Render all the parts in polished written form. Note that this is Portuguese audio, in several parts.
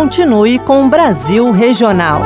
continue com o Brasil Regional.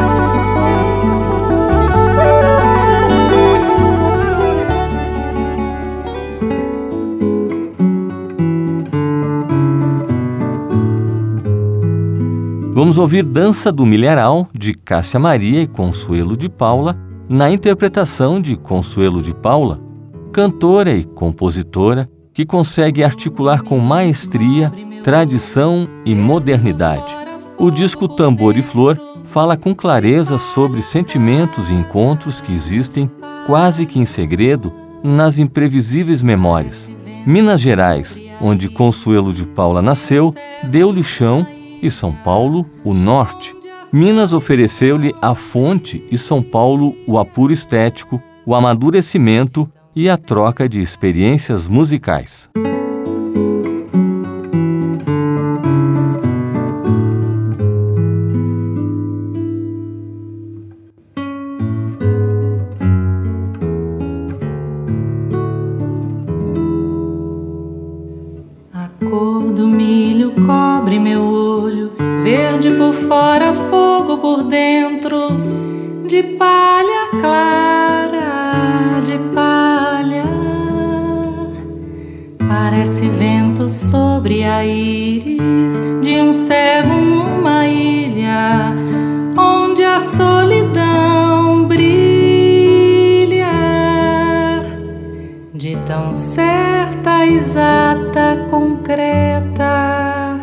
Vamos ouvir Dança do Milharal, de Cássia Maria e Consuelo de Paula, na interpretação de Consuelo de Paula, cantora e compositora que consegue articular com maestria, tradição e modernidade. O disco Tambor e Flor fala com clareza sobre sentimentos e encontros que existem, quase que em segredo, nas imprevisíveis memórias. Minas Gerais, onde Consuelo de Paula nasceu, deu-lhe o chão, e São Paulo, o norte. Minas ofereceu-lhe a fonte e São Paulo o apuro estético, o amadurecimento e a troca de experiências musicais. A cor do milho cobre meu olho, verde por fora, fogo por dentro, de palha clara, de palha. Parece vento sobre a íris de um cego numa ilha, onde a solidão brilha, de tão certa, exata, concreta.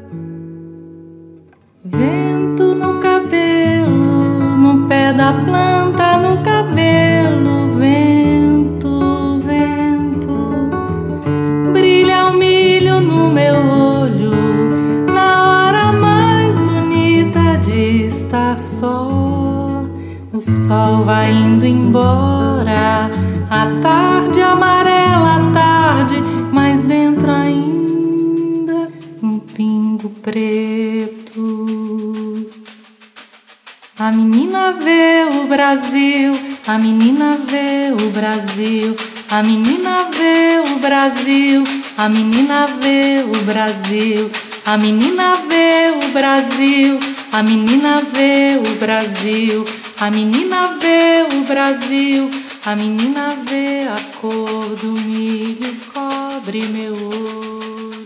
Vento no cabelo, no pé da planta, no cabelo. Vento, vento, brilha o milho no meu olho, na hora mais bonita de estar só. O sol vai indo embora, a tarde amarela, a tarde, mas dentro ainda um pingo preto. A menina vê o Brasil, a menina vê o Brasil, a menina vê o Brasil, a menina vê o Brasil, a menina vê o Brasil, a menina vê o Brasil, a menina vê o Brasil, a menina vê a cor do milho cobre meu olho.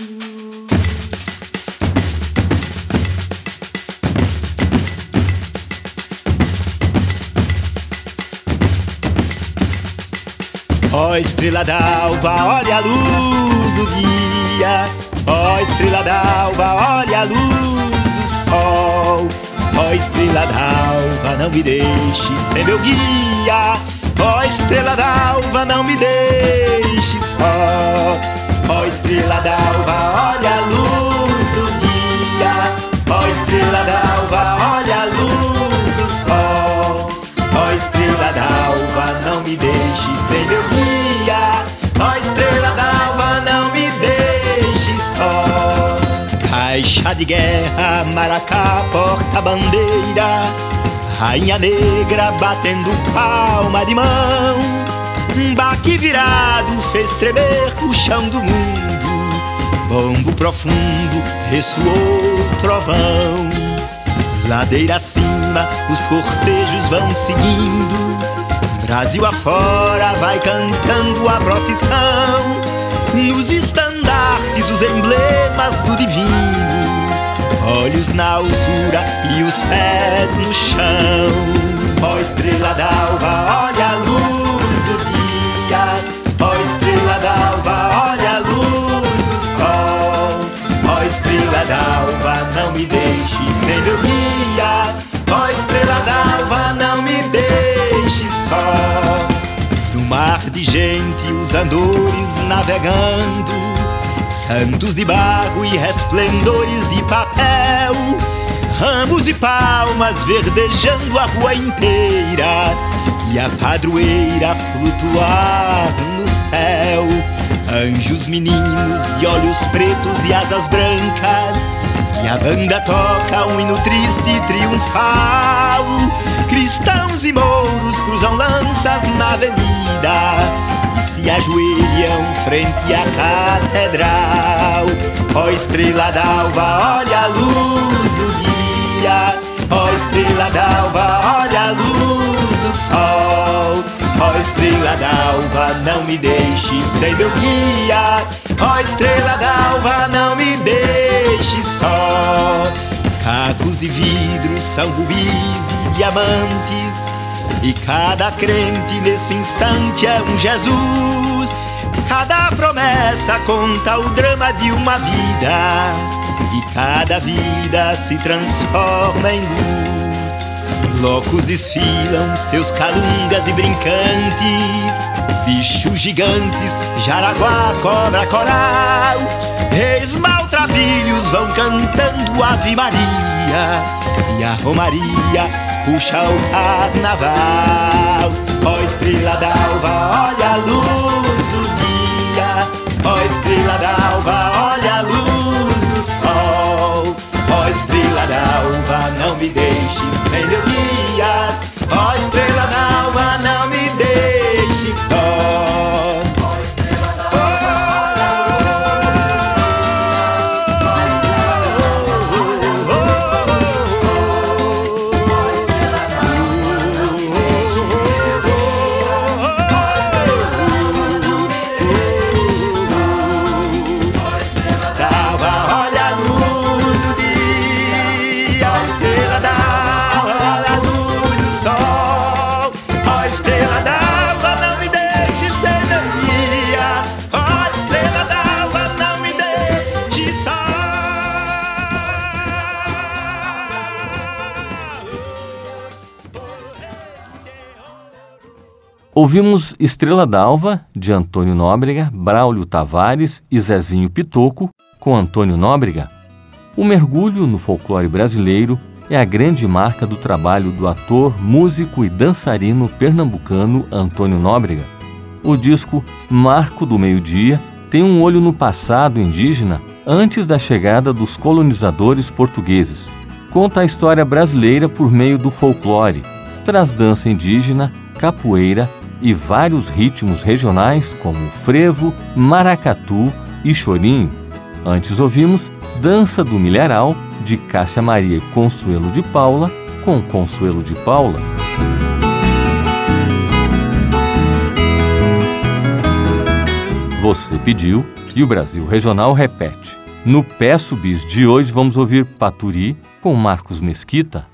Ó estrela d'alva, olha a luz do dia. Ó estrela d'alva, olha a luz do sol. Ó estrela d'alva, não me deixe ser meu guia. Ó estrela d'alva, não me deixe só. Ó estrela d'alva, olha a luz do dia. Ó estrela d'alva, olha a luz do sol. Ó estrela d'alva, não me deixe ser meu guia. Ó estrela d'alva, não me deixe só. Caixa de guerra, maracá, porta-bandeira, rainha negra batendo palma de mão. Um baque virado fez tremer o chão do mundo. Bombo profundo ressoou trovão. Ladeira acima os cortejos vão seguindo. Brasil afora vai cantando a procissão. Nos estandartes os emblemas do divino. Olhos na altura e os pés no chão. Ó estrela d'alva, olha a luz do dia. Ó estrela d'alva, olha a luz do sol. Ó estrela d'alva, não me deixe ser meu guia. Ó estrela d'alva, não me deixe só. No mar de gente os andores navegando, santos de barro e resplendores de papel, ramos e palmas verdejando a rua inteira, e a padroeira flutuar no céu. Anjos meninos de olhos pretos e asas brancas, e a banda toca um hino triste e triunfal. Cristãos e mouros cruzam lanças na avenida e se ajoelham frente à catedral. Ó estrela d'alva, olha a luz do dia. Ó estrela d'alva, olha a luz do sol. Ó estrela d'alva, não me deixe sem meu guia. Ó estrela d'alva, não me deixe só. Cacos de vidro são rubis e diamantes, e cada crente nesse instante é um Jesus. Cada promessa conta o drama de uma vida, e cada vida se transforma em luz. Loucos desfilam seus calungas e brincantes, bichos gigantes, jaraguá, cobra, coral. Reis maltrapilhos vão cantando Ave Maria, e a romaria puxa o carnaval. Ó estrela d'alva, olha a luz do dia. Ó estrela d'alva, olha a luz do sol. Ó estrela d'alva, não me deixe sem meu guia. Ó estrela d'alva, não me deixe só. Ó estrela Ouvimos Estrela d'Alva, de Antônio Nóbrega, Braulio Tavares e Zezinho Pitoco, com Antônio Nóbrega. O mergulho no folclore brasileiro é a grande marca do trabalho do ator, músico e dançarino pernambucano Antônio Nóbrega. O disco Marco do Meio-Dia tem um olho no passado indígena antes da chegada dos colonizadores portugueses. Conta a história brasileira por meio do folclore, traz dança indígena, capoeira e vários ritmos regionais como frevo, maracatu e chorinho. Antes ouvimos Dança do Milharal, de Cássia Maria e Consuelo de Paula, com Consuelo de Paula. Você pediu e o Brasil Regional repete. No Peço Bis de hoje vamos ouvir Paturi, com Marcos Mesquita.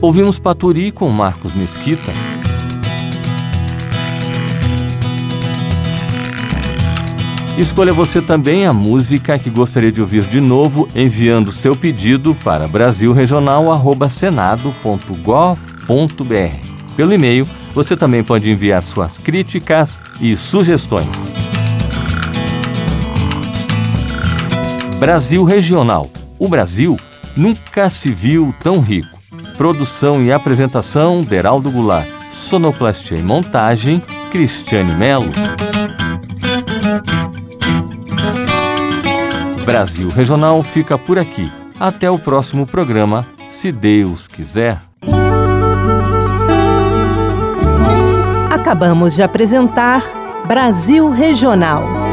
Ouvimos Paturi com Marcos Mesquita. Escolha você também a música que gostaria de ouvir de novo, enviando seu pedido para brasilregional@senado.gov.br. Pelo e-mail, você também pode enviar suas críticas e sugestões. Brasil Regional. O Brasil nunca se viu tão rico. Produção e apresentação, Deraldo Goulart. Sonoplastia e montagem, Cristiane Melo. Brasil Regional fica por aqui. Até o próximo programa, se Deus quiser. Acabamos de apresentar Brasil Regional.